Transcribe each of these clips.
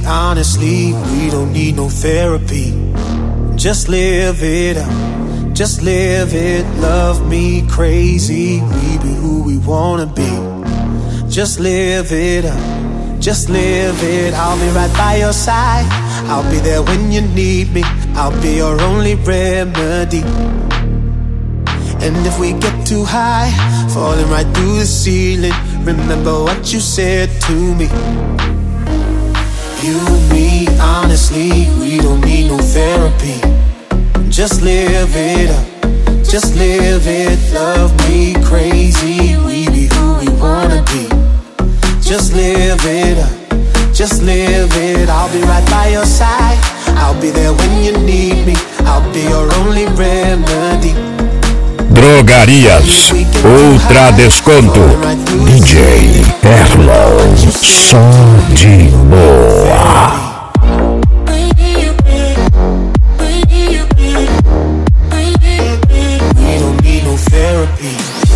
honestly, we don't need no therapy. Just live it up, just live it. Love me crazy, we be who we wanna be. Just live it up, just live it. I'll be right by your side, I'll be there when you need me. I'll be your only remedy. And if we get too high, falling right through the ceiling, remember what you said to me. You and me, honestly, we don't need no therapy. Just live it up, just live it. Love me crazy, we be who we wanna be. Just live it up, just live it. I'll be right by your side, I'll be there when you need me. I'll be your only remedy. Drogarias Ultra Desconto. DJ Erlon, só de boa. We don't need no therapy.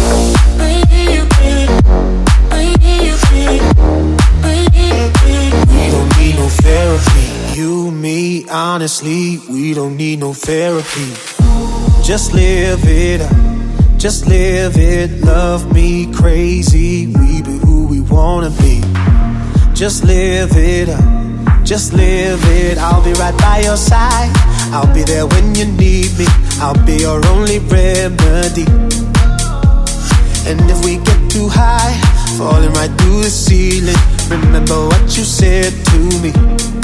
We don't need no therapy. You, me, honestly, we don't need no therapy. Just live it up, just live it. Love me crazy, we be who we wanna be. Just live it up, just live it. I'll be right by your side, I'll be there when you need me. I'll be your only remedy. And if we get too high, falling right through the ceiling, remember what you said to me.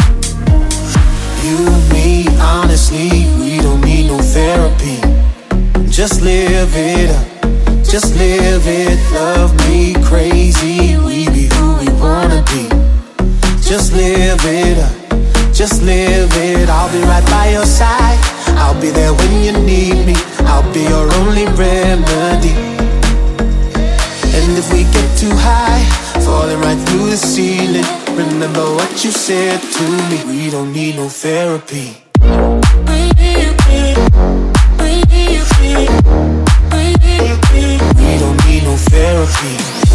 You and me, honestly, we don't need no therapy. Just live it up, just live it. Love me crazy, we be who we wanna be. Just live it up, just live it. I'll be right by your side, I'll be there when you need me. I'll be your only remedy. And if we get too high, falling right through the ceiling, remember what you said to me. We don't need no therapy. We don't need no therapy.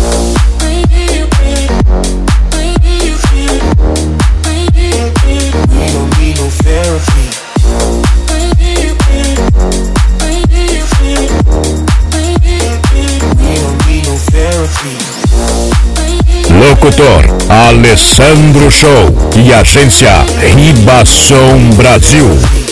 We don't need no therapy. We don't need no therapy. Locutor Alessandro Show e Agência Ribação Brasil.